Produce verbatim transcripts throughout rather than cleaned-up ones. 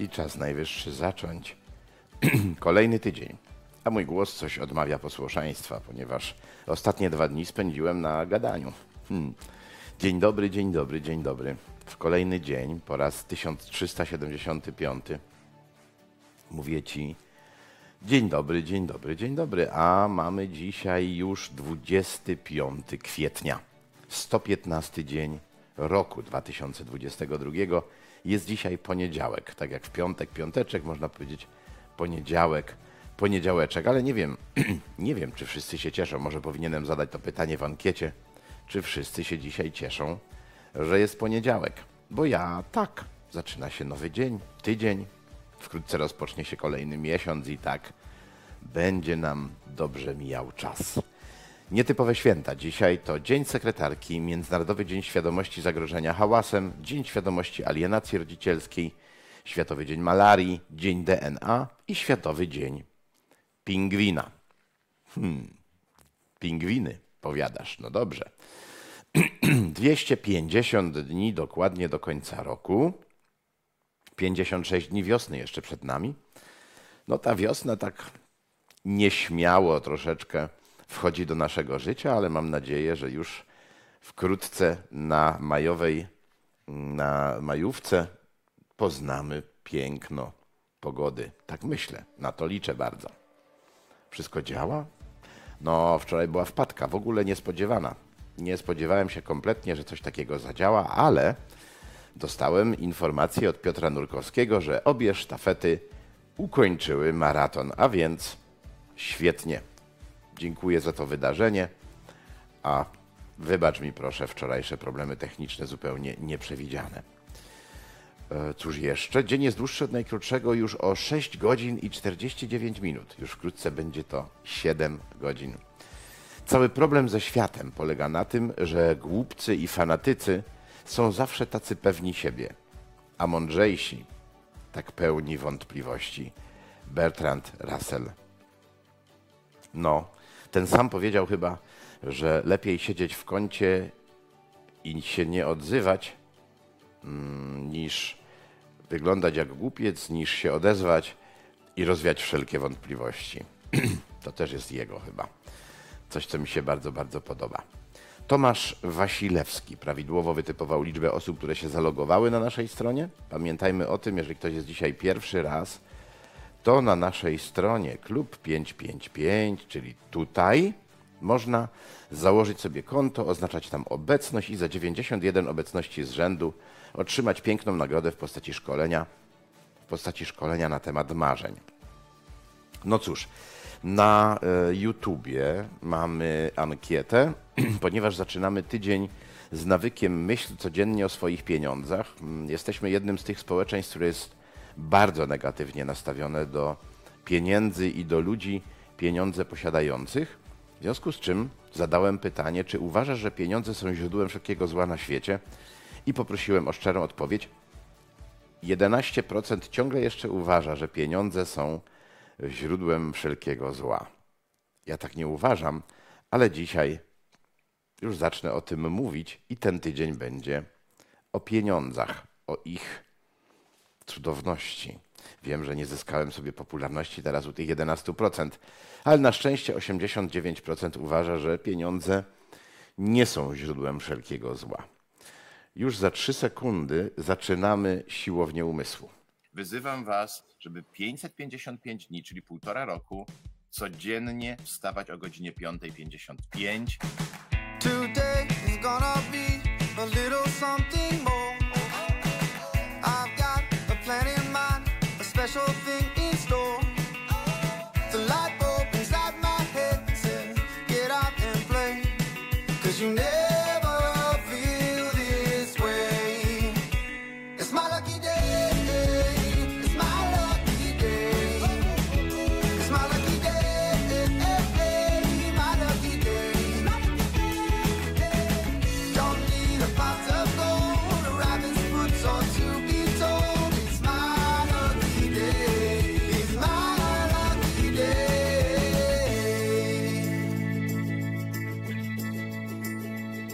i czas najwyższy zacząć. Kolejny tydzień, a mój głos coś odmawia posłuszeństwa, ponieważ ostatnie dwa dni spędziłem na gadaniu. Hmm. Dzień dobry, dzień dobry, dzień dobry. W kolejny dzień, po raz tysiąc trzysta siedemdziesiąty piąty, mówię Ci dzień dobry, dzień dobry, dzień dobry, a mamy dzisiaj już dwudziestego piątego kwietnia, sto piętnasty dzień roku dwa tysiące dwudziestego drugiego. Jest dzisiaj poniedziałek, tak jak w piątek, piąteczek, można powiedzieć poniedziałek, poniedziałeczek, ale nie wiem, nie wiem, czy wszyscy się cieszą. Może powinienem zadać to pytanie w ankiecie, czy wszyscy się dzisiaj cieszą, że jest poniedziałek. Bo ja tak, zaczyna się nowy dzień, tydzień, wkrótce rozpocznie się kolejny miesiąc i tak będzie nam dobrze mijał czas. Nietypowe święta. Dzisiaj to Dzień Sekretarki, Międzynarodowy Dzień Świadomości Zagrożenia Hałasem, Dzień Świadomości Alienacji Rodzicielskiej, Światowy Dzień Malarii, Dzień D N A i Światowy Dzień Pingwina. Hmm, pingwiny, powiadasz, no dobrze. dwieście pięćdziesiąt dni dokładnie do końca roku, pięćdziesiąt sześć dni wiosny jeszcze przed nami. No ta wiosna tak nieśmiało troszeczkę wchodzi do naszego życia, ale mam nadzieję, że już wkrótce na majowej, na majówce poznamy piękno pogody. Tak myślę, na to liczę bardzo. Wszystko działa? No, wczoraj była wpadka, w ogóle niespodziewana. Nie spodziewałem się kompletnie, że coś takiego zadziała, ale dostałem informację od Piotra Nurkowskiego, że obie sztafety ukończyły maraton, a więc świetnie. Dziękuję za to wydarzenie, a wybacz mi proszę wczorajsze problemy techniczne zupełnie nieprzewidziane. E, cóż jeszcze? Dzień jest dłuższy od najkrótszego już o sześć godzin i czterdzieści dziewięć minut. Już wkrótce będzie to siedem godzin. Cały problem ze światem polega na tym, że głupcy i fanatycy są zawsze tacy pewni siebie, a mądrzejsi tak pełni wątpliwości. Bertrand Russell. No, ten sam powiedział chyba, że lepiej siedzieć w kącie i się nie odzywać, mm, niż wyglądać jak głupiec, niż się odezwać i rozwiać wszelkie wątpliwości. To też jest jego chyba. Coś, co mi się bardzo, bardzo podoba. Tomasz Wasilewski prawidłowo wytypował liczbę osób, które się zalogowały na naszej stronie. Pamiętajmy o tym, jeżeli ktoś jest dzisiaj pierwszy raz, to na naszej stronie klub pięćset pięćdziesiąt pięć, czyli tutaj, można założyć sobie konto, oznaczać tam obecność i za dziewięćdziesiąt jeden obecności z rzędu otrzymać piękną nagrodę w postaci szkolenia, w postaci szkolenia na temat marzeń. No cóż, na y, YouTubie mamy ankietę, ponieważ zaczynamy tydzień z nawykiem myśl codziennie o swoich pieniądzach. Jesteśmy jednym z tych społeczeństw, które jest bardzo negatywnie nastawione do pieniędzy i do ludzi pieniądze posiadających. W związku z czym zadałem pytanie, czy uważasz, że pieniądze są źródłem wszelkiego zła na świecie? I poprosiłem o szczerą odpowiedź. jedenaście procent ciągle jeszcze uważa, że pieniądze są źródłem wszelkiego zła. Ja tak nie uważam, ale dzisiaj już zacznę o tym mówić i ten tydzień będzie o pieniądzach, o ich cudowności. Wiem, że nie zyskałem sobie popularności teraz u tych jedenastu procent, ale na szczęście osiemdziesiąt dziewięć procent uważa, że pieniądze nie są źródłem wszelkiego zła. Już za trzy sekundy zaczynamy siłownię umysłu. Wyzywam Was, żeby pięćset pięćdziesiąt pięć dni, czyli półtora roku, codziennie wstawać o godzinie piąta pięćdziesiąt pięć. Today is gonna be a little something more. I've got a plan in mind, a special thing in store. The light bulb inside my head says, get out and play, 'cause you never feel this way. It's my lucky day, it's my lucky day. It's my lucky day, my lucky day. Don't need a pot of gold, a rabbit's foot or to be told. It's my lucky day, it's my lucky day.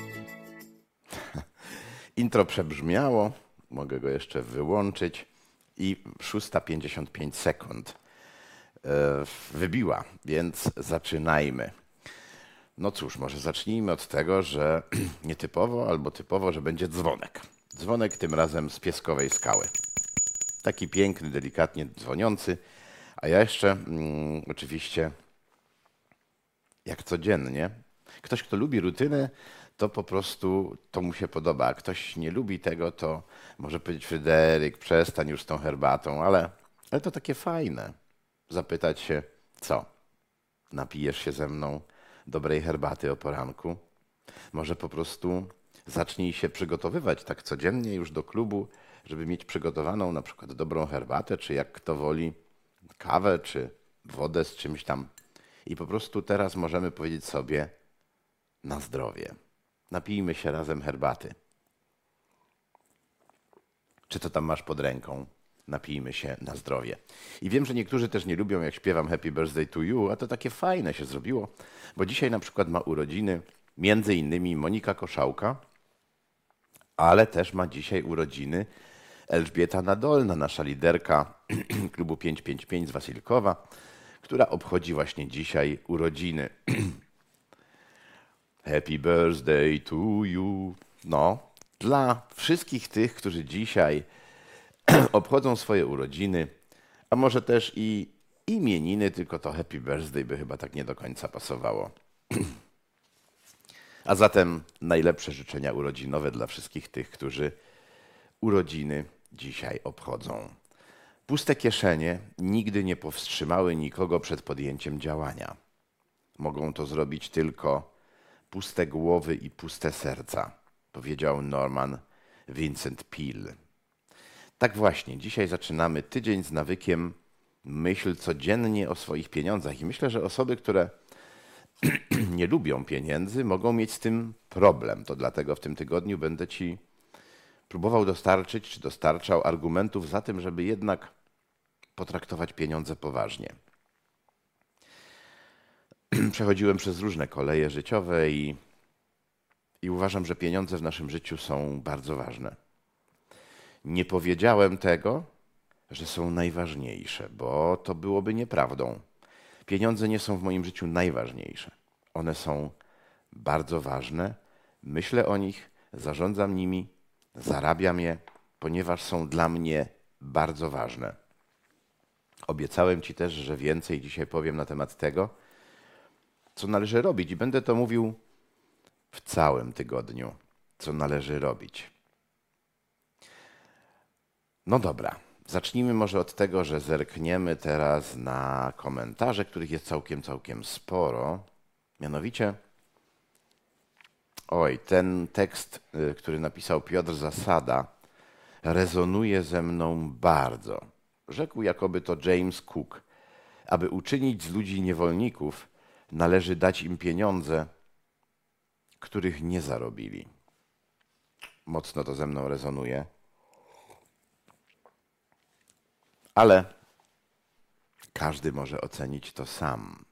Intro przebrzmiało, mogę go jeszcze wyłączyć, i szósta pięćdziesiąt pięć sekund e, wybiła, więc zaczynajmy. No cóż, może zacznijmy od tego, że nietypowo albo typowo, że będzie dzwonek. Dzwonek tym razem z Pieskowej Skały. Taki piękny, delikatnie dzwoniący, a ja jeszcze mm, oczywiście jak codziennie. Ktoś, kto lubi rutynę, to po prostu to mu się podoba. A ktoś nie lubi tego, to może powiedzieć: Fryderyk, przestań już z tą herbatą, ale, ale to takie fajne. Zapytać się, co? Napijesz się ze mną dobrej herbaty o poranku? Może po prostu zacznij się przygotowywać tak codziennie już do klubu, żeby mieć przygotowaną na przykład dobrą herbatę, czy jak kto woli kawę, czy wodę z czymś tam. I po prostu teraz możemy powiedzieć sobie na zdrowie. Napijmy się razem herbaty. Czy to tam masz pod ręką? Napijmy się na zdrowie. I wiem, że niektórzy też nie lubią, jak śpiewam Happy Birthday to You, a to takie fajne się zrobiło, bo dzisiaj na przykład ma urodziny między innymi Monika Koszałka, ale też ma dzisiaj urodziny Elżbieta Nadolna, nasza liderka klubu pięćset pięćdziesiąt pięć z Wasilkowa, która obchodzi właśnie dzisiaj urodziny. Happy birthday to you. No, dla wszystkich tych, którzy dzisiaj obchodzą swoje urodziny, a może też i imieniny, tylko to happy birthday by chyba tak nie do końca pasowało. A zatem najlepsze życzenia urodzinowe dla wszystkich tych, którzy urodziny dzisiaj obchodzą. Puste kieszenie nigdy nie powstrzymały nikogo przed podjęciem działania. Mogą to zrobić tylko puste głowy i puste serca, powiedział Norman Vincent Peale. Tak właśnie, dzisiaj zaczynamy tydzień z nawykiem myśl codziennie o swoich pieniądzach i myślę, że osoby, które nie lubią pieniędzy, mogą mieć z tym problem. To dlatego w tym tygodniu będę Ci próbował dostarczyć, czy dostarczał argumentów za tym, żeby jednak potraktować pieniądze poważnie. Przechodziłem przez różne koleje życiowe i, i uważam, że pieniądze w naszym życiu są bardzo ważne. Nie powiedziałem tego, że są najważniejsze, bo to byłoby nieprawdą. Pieniądze nie są w moim życiu najważniejsze. One są bardzo ważne. Myślę o nich, zarządzam nimi, zarabiam je, ponieważ są dla mnie bardzo ważne. Obiecałem Ci też, że więcej dzisiaj powiem na temat tego, co należy robić i będę to mówił w całym tygodniu, co należy robić. No dobra, zacznijmy może od tego, że zerkniemy teraz na komentarze, których jest całkiem, całkiem sporo. Mianowicie, oj, ten tekst, który napisał Piotr Zasada, rezonuje ze mną bardzo. Rzekł jakoby to James Cook: aby uczynić z ludzi niewolników, należy dać im pieniądze, których nie zarobili. Mocno to ze mną rezonuje. Ale każdy może ocenić to sam,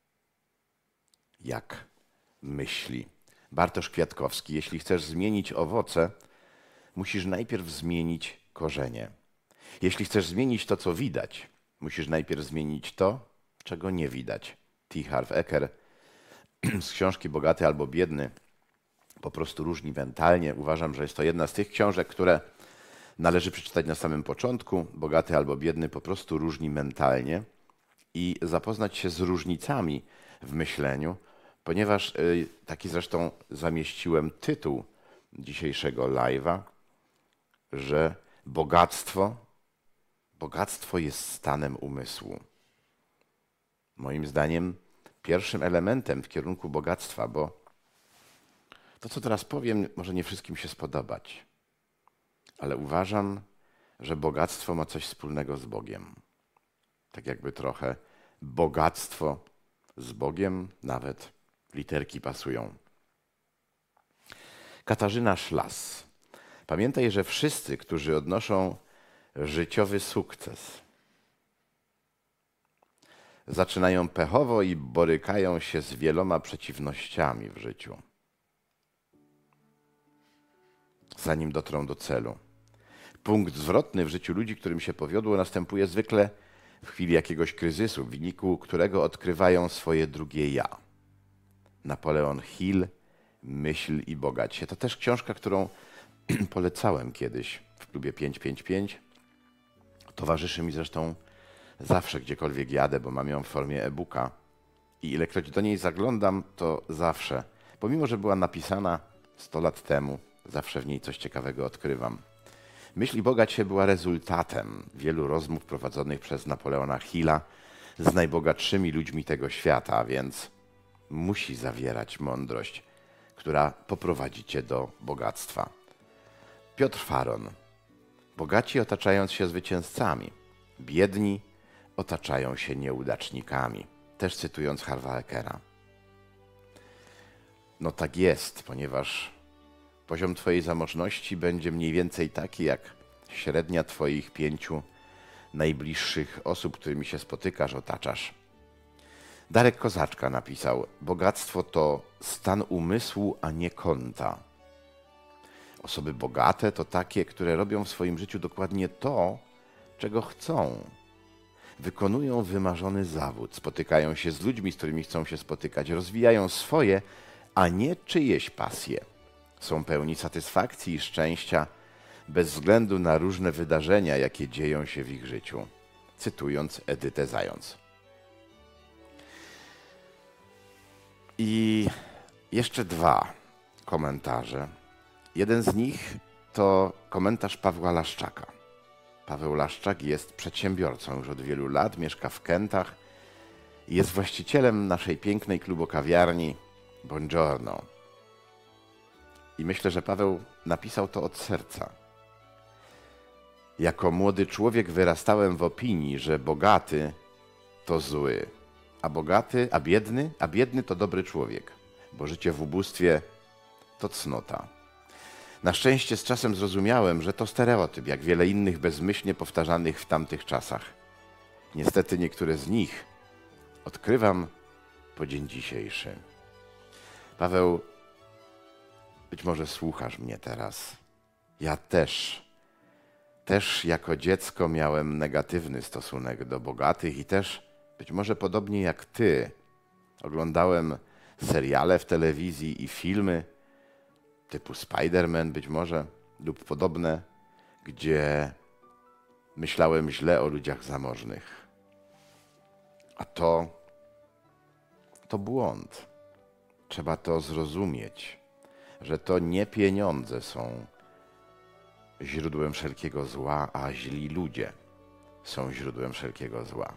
jak myśli. Bartosz Kwiatkowski: jeśli chcesz zmienić owoce, musisz najpierw zmienić korzenie. Jeśli chcesz zmienić to, co widać, musisz najpierw zmienić to, czego nie widać. T. Harv Eker z książki Bogaty albo Biedny, po prostu różni mentalnie. Uważam, że jest to jedna z tych książek, które należy przeczytać na samym początku. Bogaty albo Biedny po prostu różni mentalnie i zapoznać się z różnicami w myśleniu, ponieważ yy, taki zresztą zamieściłem tytuł dzisiejszego live'a, że bogactwo, bogactwo jest stanem umysłu. Moim zdaniem pierwszym elementem w kierunku bogactwa, bo to, co teraz powiem, może nie wszystkim się spodobać, ale uważam, że bogactwo ma coś wspólnego z Bogiem. Tak jakby trochę bogactwo z Bogiem, nawet literki pasują. Katarzyna Szlas: pamiętaj, że wszyscy, którzy odnoszą życiowy sukces, zaczynają pechowo i borykają się z wieloma przeciwnościami w życiu, zanim dotrą do celu. Punkt zwrotny w życiu ludzi, którym się powiodło, następuje zwykle w chwili jakiegoś kryzysu, w wyniku którego odkrywają swoje drugie ja. Napoleon Hill, Myśl i bogać się. To też książka, którą polecałem kiedyś w klubie pięć pięć pięć. Towarzyszy mi zresztą zawsze, gdziekolwiek jadę, bo mam ją w formie e-booka. I ilekroć do niej zaglądam, to zawsze, pomimo że była napisana sto lat temu, zawsze w niej coś ciekawego odkrywam. Myśl i bogać się była rezultatem wielu rozmów prowadzonych przez Napoleona Hilla z najbogatszymi ludźmi tego świata, a więc musi zawierać mądrość, która poprowadzi cię do bogactwa. Piotr Faron. Bogaci otaczając się zwycięzcami, biedni otaczają się nieudacznikami. Też cytując Harva Ekera. No tak jest, ponieważ poziom twojej zamożności będzie mniej więcej taki jak średnia twoich pięciu najbliższych osób, którymi się spotykasz, otaczasz. Darek Kozaczka napisał: bogactwo to stan umysłu, a nie konta. Osoby bogate to takie, które robią w swoim życiu dokładnie to, czego chcą. Wykonują wymarzony zawód, spotykają się z ludźmi, z którymi chcą się spotykać, rozwijają swoje, a nie czyjeś pasje. Są pełni satysfakcji i szczęścia bez względu na różne wydarzenia, jakie dzieją się w ich życiu. Cytując Edytę Zając. I jeszcze dwa komentarze. Jeden z nich to komentarz Pawła Laszczaka. Paweł Laszczak jest przedsiębiorcą już od wielu lat, mieszka w Kętach i jest właścicielem naszej pięknej klubokawiarni Buongiorno. I myślę, że Paweł napisał to od serca. Jako młody człowiek wyrastałem w opinii, że bogaty to zły, a bogaty, a biedny, a biedny to dobry człowiek, bo życie w ubóstwie to cnota. Na szczęście z czasem zrozumiałem, że to stereotyp, jak wiele innych bezmyślnie powtarzanych w tamtych czasach. Niestety niektóre z nich odkrywam po dzień dzisiejszy. Paweł, być może słuchasz mnie teraz. Ja też, też jako dziecko miałem negatywny stosunek do bogatych i też, być może podobnie jak ty, oglądałem seriale w telewizji i filmy typu Spider-Man być może lub podobne, gdzie myślałem źle o ludziach zamożnych. A to, to błąd. Trzeba to zrozumieć, że to nie pieniądze są źródłem wszelkiego zła, a źli ludzie są źródłem wszelkiego zła.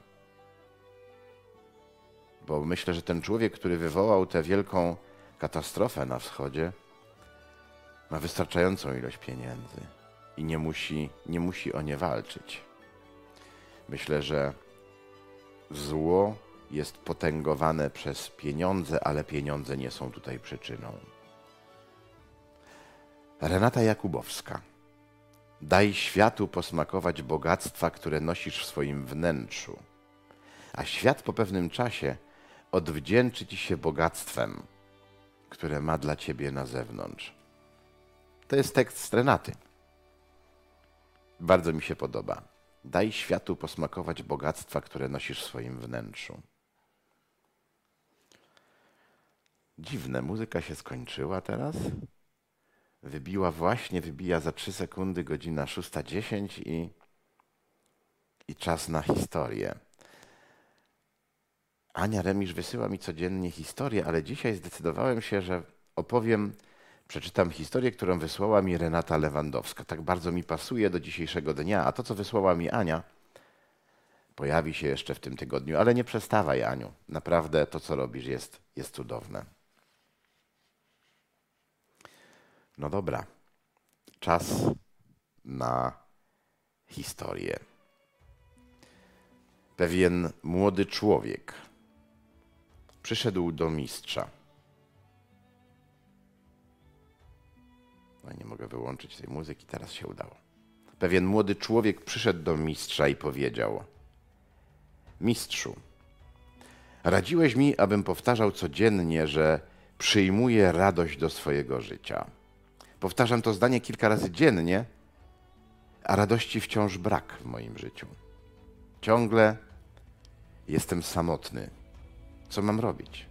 Bo myślę, że ten człowiek, który wywołał tę wielką katastrofę na wschodzie, ma wystarczającą ilość pieniędzy i nie musi, nie musi o nie walczyć. Myślę, że zło jest potęgowane przez pieniądze, ale pieniądze nie są tutaj przyczyną. Renata Jakubowska. Daj światu posmakować bogactwa, które nosisz w swoim wnętrzu, a świat po pewnym czasie odwdzięczy ci się bogactwem, które ma dla ciebie na zewnątrz. To jest tekst z Renaty. Bardzo mi się podoba. Daj światu posmakować bogactwa, które nosisz w swoim wnętrzu. Dziwne, muzyka się skończyła teraz. Wybiła właśnie, wybija za trzy sekundy godzina szósta dziesięć i, i czas na historię. Ania Remisz wysyła mi codziennie historię, ale dzisiaj zdecydowałem się, że opowiem, przeczytam historię, którą wysłała mi Renata Lewandowska. Tak bardzo mi pasuje do dzisiejszego dnia, a to, co wysłała mi Ania, pojawi się jeszcze w tym tygodniu. Ale nie przestawaj, Aniu. Naprawdę to, co robisz, jest, jest cudowne. No dobra. Czas na historię. Pewien młody człowiek przyszedł do mistrza. No nie mogę wyłączyć tej muzyki, teraz się udało. Pewien młody człowiek przyszedł do mistrza i powiedział: Mistrzu, radziłeś mi, abym powtarzał codziennie, że przyjmuję radość do swojego życia. Powtarzam to zdanie kilka razy dziennie, a radości wciąż brak w moim życiu. Ciągle jestem samotny. Co mam robić?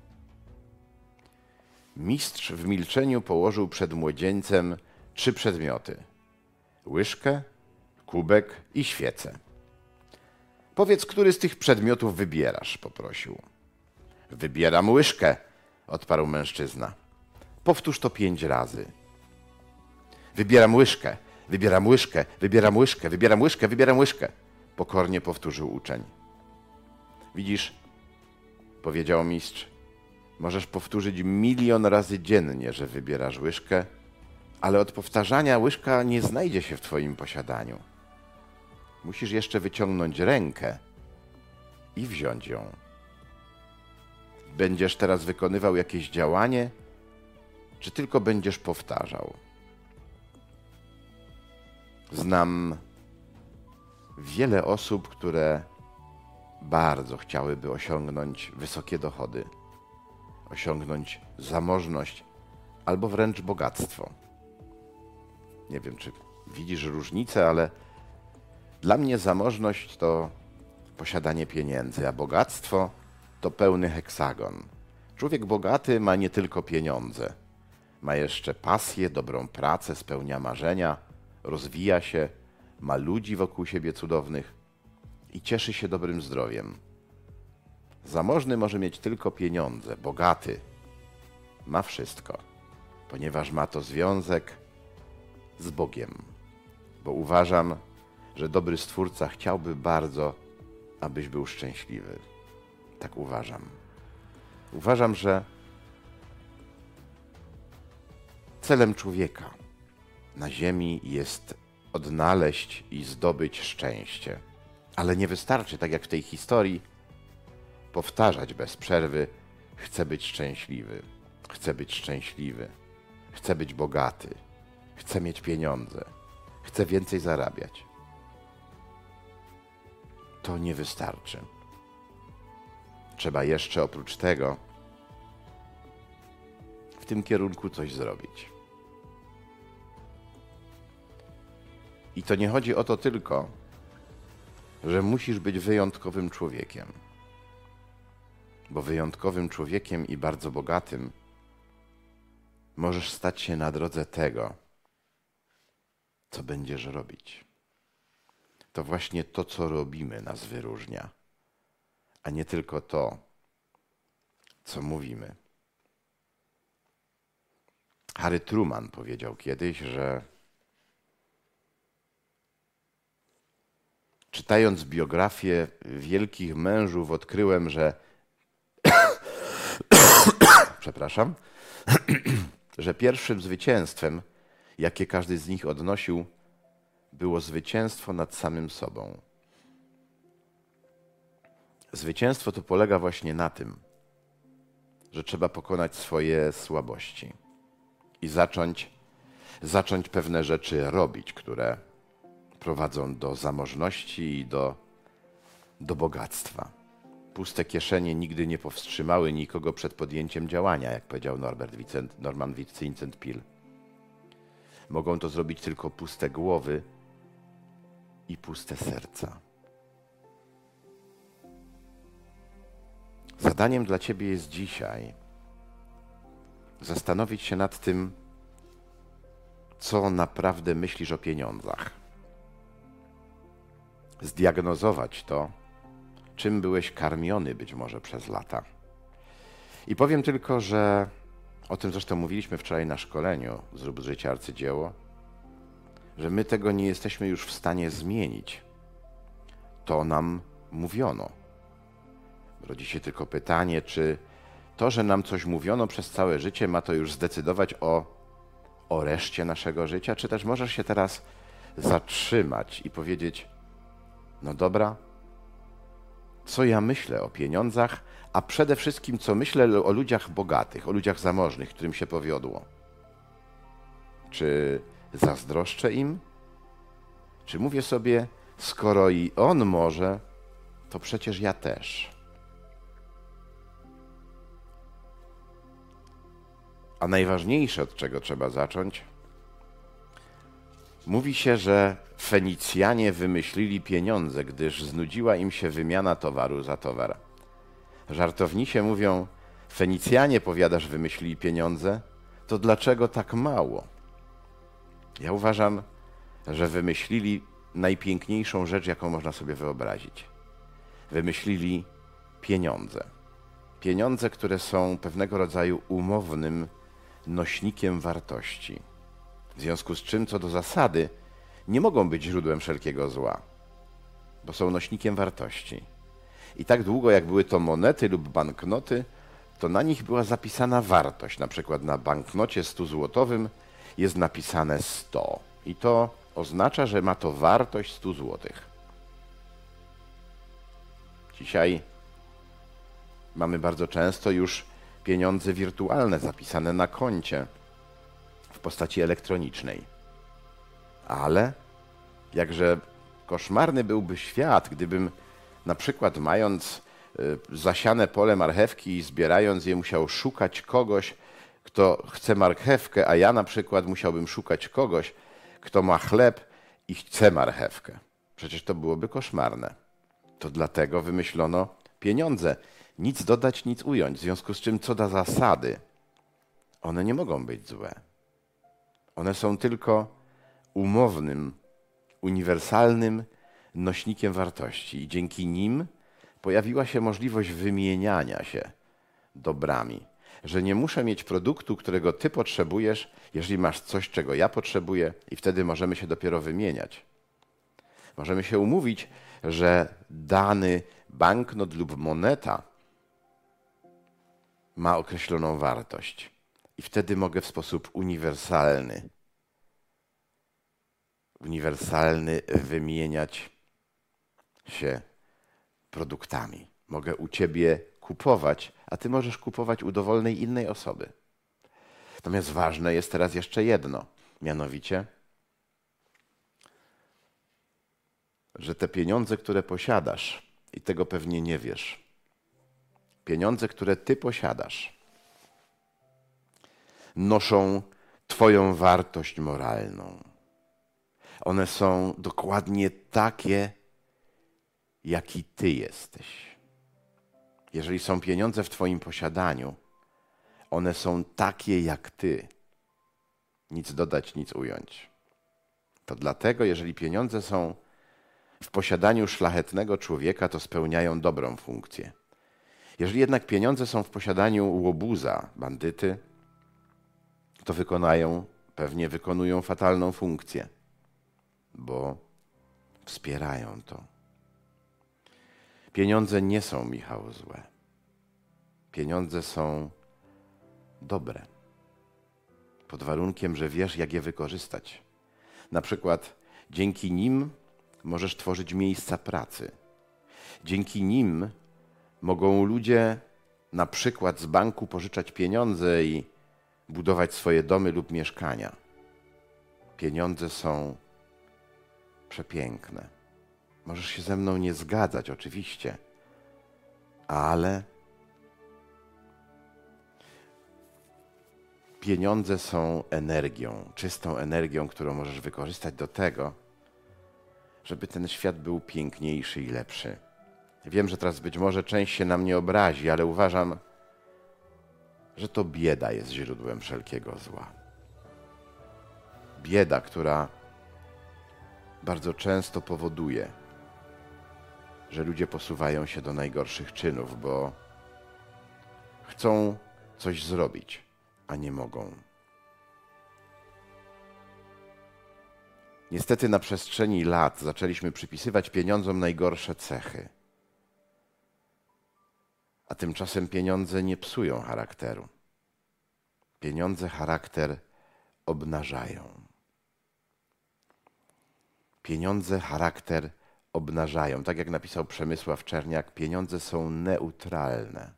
Mistrz w milczeniu położył przed młodzieńcem trzy przedmioty. Łyżkę, kubek i świecę. Powiedz, który z tych przedmiotów wybierasz, poprosił. Wybieram łyżkę, odparł mężczyzna. Powtórz to pięć razy. Wybieram łyżkę, wybieram łyżkę, wybieram łyżkę, wybieram łyżkę, wybieram łyżkę, pokornie powtórzył uczeń. Widzisz, powiedział mistrz, możesz powtórzyć milion razy dziennie, że wybierasz łyżkę, ale od powtarzania łyżka nie znajdzie się w twoim posiadaniu. Musisz jeszcze wyciągnąć rękę i wziąć ją. Będziesz teraz wykonywał jakieś działanie, czy tylko będziesz powtarzał? Znam wiele osób, które bardzo chciałyby osiągnąć wysokie dochody, osiągnąć zamożność albo wręcz bogactwo. Nie wiem, czy widzisz różnicę, ale dla mnie zamożność to posiadanie pieniędzy, a bogactwo to pełny heksagon. Człowiek bogaty ma nie tylko pieniądze. Ma jeszcze pasję, dobrą pracę, spełnia marzenia, rozwija się, ma ludzi wokół siebie cudownych i cieszy się dobrym zdrowiem. Zamożny może mieć tylko pieniądze, bogaty ma wszystko, ponieważ ma to związek z Bogiem. Bo uważam, że dobry Stwórca chciałby bardzo, abyś był szczęśliwy. Tak uważam. Uważam, że celem człowieka na ziemi jest odnaleźć i zdobyć szczęście. Ale nie wystarczy, tak jak w tej historii, powtarzać bez przerwy: chcę być szczęśliwy, chcę być szczęśliwy, chcę być bogaty, chcę mieć pieniądze, chcę więcej zarabiać. To nie wystarczy. Trzeba jeszcze oprócz tego w tym kierunku coś zrobić. I to nie chodzi o to tylko, że musisz być wyjątkowym człowiekiem. Bo wyjątkowym człowiekiem i bardzo bogatym możesz stać się na drodze tego, co będziesz robić. To właśnie to, co robimy, nas wyróżnia, a nie tylko to, co mówimy. Harry Truman powiedział kiedyś, że czytając biografię wielkich mężów, odkryłem, że przepraszam, że pierwszym zwycięstwem, jakie każdy z nich odnosił, było zwycięstwo nad samym sobą. Zwycięstwo to polega właśnie na tym, że trzeba pokonać swoje słabości i zacząć, zacząć pewne rzeczy robić, które prowadzą do zamożności i do, do bogactwa. Puste kieszenie nigdy nie powstrzymały nikogo przed podjęciem działania, jak powiedział Norbert Vincent, Norman Vincent Peale. Mogą to zrobić tylko puste głowy i puste serca. Zadaniem dla ciebie jest dzisiaj zastanowić się nad tym, co naprawdę myślisz o pieniądzach. Zdiagnozować to, czym byłeś karmiony być może przez lata. I powiem tylko, że o tym zresztą mówiliśmy wczoraj na szkoleniu Zrób z życia arcydzieło, że my tego nie jesteśmy już w stanie zmienić. To nam mówiono. Rodzi się tylko pytanie, czy to, że nam coś mówiono przez całe życie, ma to już zdecydować o, o reszcie naszego życia, czy też możesz się teraz zatrzymać i powiedzieć: no dobra, co ja myślę o pieniądzach, a przede wszystkim co myślę o ludziach bogatych, o ludziach zamożnych, którym się powiodło. Czy zazdroszczę im? Czy mówię sobie, skoro i on może, to przecież ja też. A najważniejsze, od czego trzeba zacząć, Mówi się, że Fenicjanie wymyślili pieniądze, gdyż znudziła im się wymiana towaru za towar. Żartownisie mówią, Fenicjanie, powiadasz, wymyślili pieniądze, to dlaczego tak mało? Ja uważam, że wymyślili najpiękniejszą rzecz, jaką można sobie wyobrazić. Wymyślili pieniądze. Pieniądze, które są pewnego rodzaju umownym nośnikiem wartości. W związku z czym, co do zasady, nie mogą być źródłem wszelkiego zła, bo są nośnikiem wartości. I tak długo, jak były to monety lub banknoty, to na nich była zapisana wartość. Na przykład na banknocie stuzłotowym jest napisane sto. I to oznacza, że ma to wartość stu złotych. Dzisiaj mamy bardzo często już pieniądze wirtualne zapisane na koncie w postaci elektronicznej. Ale jakże koszmarny byłby świat, gdybym na przykład mając y, zasiane pole marchewki i zbierając je musiał szukać kogoś, kto chce marchewkę, a ja na przykład musiałbym szukać kogoś, kto ma chleb i chce marchewkę. Przecież to byłoby koszmarne. To dlatego wymyślono pieniądze. Nic dodać, nic ująć. W związku z czym, co do zasady, one nie mogą być złe. One są tylko umownym, uniwersalnym nośnikiem wartości i dzięki nim pojawiła się możliwość wymieniania się dobrami. Że nie muszę mieć produktu, którego ty potrzebujesz, jeżeli masz coś, czego ja potrzebuję, i wtedy możemy się dopiero wymieniać. Możemy się umówić, że dany banknot lub moneta ma określoną wartość i wtedy mogę w sposób uniwersalny, uniwersalny wymieniać się produktami. Mogę u ciebie kupować, a ty możesz kupować u dowolnej innej osoby. Natomiast ważne jest teraz jeszcze jedno, mianowicie, że te pieniądze, które posiadasz, i tego pewnie nie wiesz, pieniądze, które ty posiadasz, noszą twoją wartość moralną. One są dokładnie takie, jaki ty jesteś. Jeżeli są pieniądze w twoim posiadaniu, one są takie jak ty. Nic dodać, nic ująć. To dlatego, jeżeli pieniądze są w posiadaniu szlachetnego człowieka, to spełniają dobrą funkcję. Jeżeli jednak pieniądze są w posiadaniu łobuza, bandyty, to wykonają, pewnie wykonują fatalną funkcję, bo wspierają to. Pieniądze nie są, Michał, złe. Pieniądze są dobre. Pod warunkiem, że wiesz, jak je wykorzystać. Na przykład dzięki nim możesz tworzyć miejsca pracy. Dzięki nim mogą ludzie na przykład z banku pożyczać pieniądze i budować swoje domy lub mieszkania. Pieniądze są przepiękne. Możesz się ze mną nie zgadzać, oczywiście, ale pieniądze są energią, czystą energią, którą możesz wykorzystać do tego, żeby ten świat był piękniejszy i lepszy. Wiem, że teraz być może część się na mnie obrazi, ale uważam, że to bieda jest źródłem wszelkiego zła. Bieda, która bardzo często powoduje, że ludzie posuwają się do najgorszych czynów, bo chcą coś zrobić, a nie mogą. Niestety na przestrzeni lat zaczęliśmy przypisywać pieniądzom najgorsze cechy. A tymczasem pieniądze nie psują charakteru. Pieniądze charakter obnażają. Pieniądze charakter obnażają. Tak jak napisał Przemysław Czerniak, pieniądze są neutralne.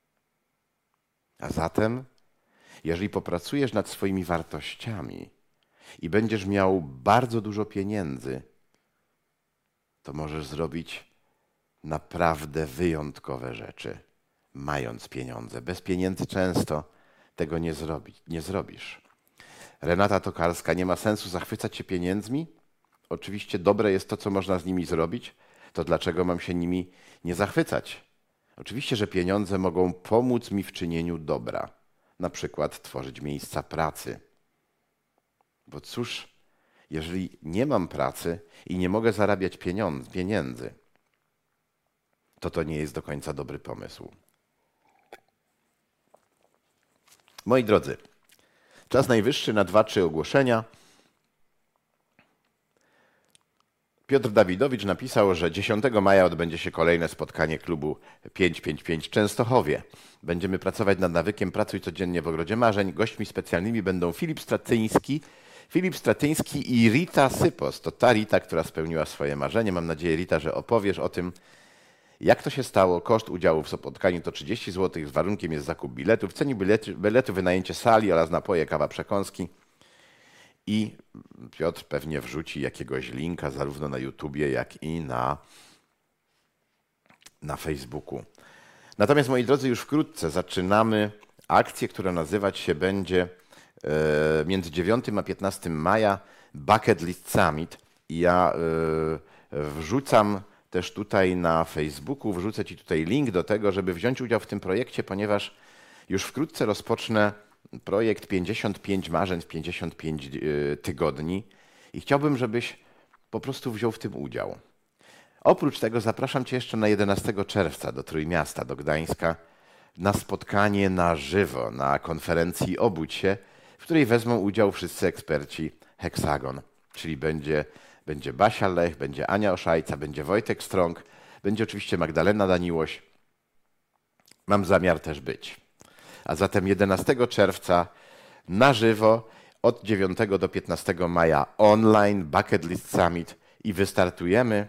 A zatem, jeżeli popracujesz nad swoimi wartościami i będziesz miał bardzo dużo pieniędzy, to możesz zrobić naprawdę wyjątkowe rzeczy, mając pieniądze. Bez pieniędzy często tego nie, zrobi, nie zrobisz. Renata Tokarska, nie ma sensu zachwycać się pieniędzmi? Oczywiście dobre jest to, co można z nimi zrobić. To dlaczego mam się nimi nie zachwycać? Oczywiście, że pieniądze mogą pomóc mi w czynieniu dobra. Na przykład tworzyć miejsca pracy. Bo cóż, jeżeli nie mam pracy i nie mogę zarabiać pieniądz, pieniędzy, to to nie jest do końca dobry pomysł. Moi drodzy, czas najwyższy na dwa, trzy ogłoszenia. Piotr Dawidowicz napisał, że dziesiątego maja odbędzie się kolejne spotkanie klubu pięćset pięćdziesiąt pięć w Częstochowie. Będziemy pracować nad nawykiem Pracuj codziennie w ogrodzie marzeń. Gośćmi specjalnymi będą Filip Stratyński, Filip Stratyński i Rita Sypos. To ta Rita, która spełniła swoje marzenie. Mam nadzieję, Rita, że opowiesz o tym, jak to się stało. Koszt udziału w spotkaniu to trzydzieści złotych. Z warunkiem jest zakup biletu. W cenie biletu, biletu wynajęcie sali oraz napoje, kawa, przekąski. I Piotr pewnie wrzuci jakiegoś linka zarówno na YouTubie, jak i na, na Facebooku. Natomiast, moi drodzy, już wkrótce zaczynamy akcję, która nazywać się będzie e, między dziewiątego a piętnastego maja Bucket List Summit. I ja e, wrzucam też tutaj na Facebooku, wrzucę Ci tutaj link do tego, żeby wziąć udział w tym projekcie, ponieważ już wkrótce rozpocznę projekt pięćdziesiąt pięć marzeń w pięćdziesiąt pięć tygodni i chciałbym, żebyś po prostu wziął w tym udział. Oprócz tego zapraszam Cię jeszcze na jedenastego czerwca do Trójmiasta, do Gdańska, na spotkanie na żywo, na konferencji Obudź się, w której wezmą udział wszyscy eksperci Heksagon, czyli będzie, będzie Basia Lech, będzie Ania Oszajca, będzie Wojtek Strąg, będzie oczywiście Magdalena Daniłoś. Mam zamiar też być. A zatem jedenastego czerwca na żywo, od dziewiątego do piętnastego maja online Bucket List Summit i wystartujemy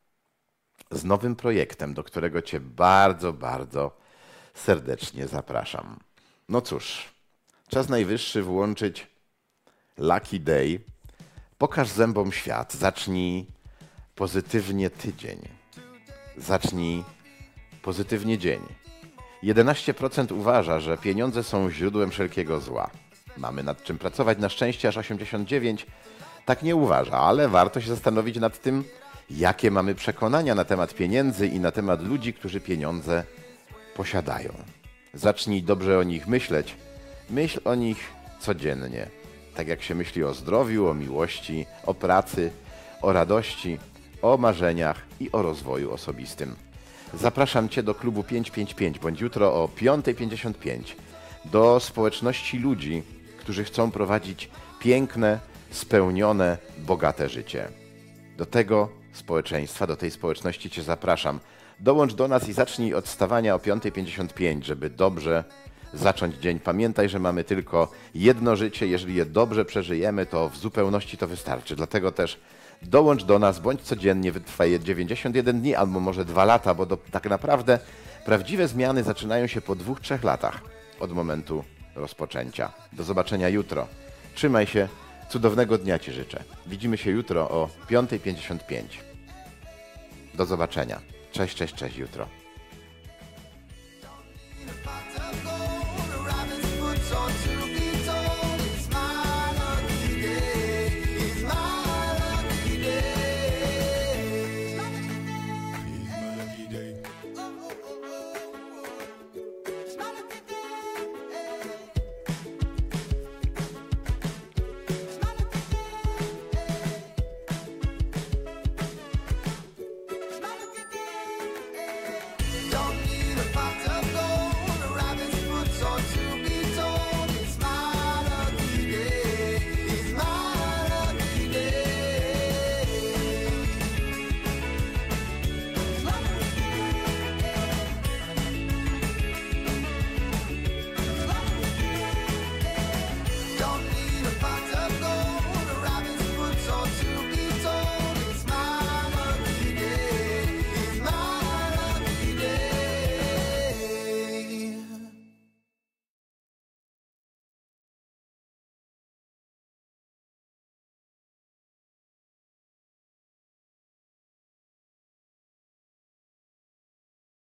z nowym projektem, do którego Cię bardzo, bardzo serdecznie zapraszam. No cóż, czas najwyższy włączyć Lucky Day. Pokaż zębom świat. Zacznij pozytywnie tydzień. Zacznij pozytywnie dzień. jedenaście procent uważa, że pieniądze są źródłem wszelkiego zła. Mamy nad czym pracować, na szczęście aż osiemdziesiąt dziewięć procent tak nie uważa, ale warto się zastanowić nad tym, jakie mamy przekonania na temat pieniędzy i na temat ludzi, którzy pieniądze posiadają. Zacznij dobrze o nich myśleć. Myśl o nich codziennie. Tak jak się myśli o zdrowiu, o miłości, o pracy, o radości, o marzeniach i o rozwoju osobistym. Zapraszam Cię do klubu pięćset pięćdziesiąt pięć, bądź jutro o piąta pięćdziesiąt pięć do społeczności ludzi, którzy chcą prowadzić piękne, spełnione, bogate życie. Do tego społeczeństwa, do tej społeczności Cię zapraszam. Dołącz do nas i zacznij od wstawania o piąta pięćdziesiąt pięć, żeby dobrze zacząć dzień. Pamiętaj, że mamy tylko jedno życie. Jeżeli je dobrze przeżyjemy, to w zupełności to wystarczy. Dlatego też dołącz do nas, bądź codziennie, wytrwa dziewięćdziesiąt jeden dni albo może dwa lata, bo do, tak naprawdę prawdziwe zmiany zaczynają się po dwóch, trzech latach od momentu rozpoczęcia. Do zobaczenia jutro. Trzymaj się, cudownego dnia Ci życzę. Widzimy się jutro o piąta pięćdziesiąt pięć. Do zobaczenia. Cześć, cześć, cześć jutro.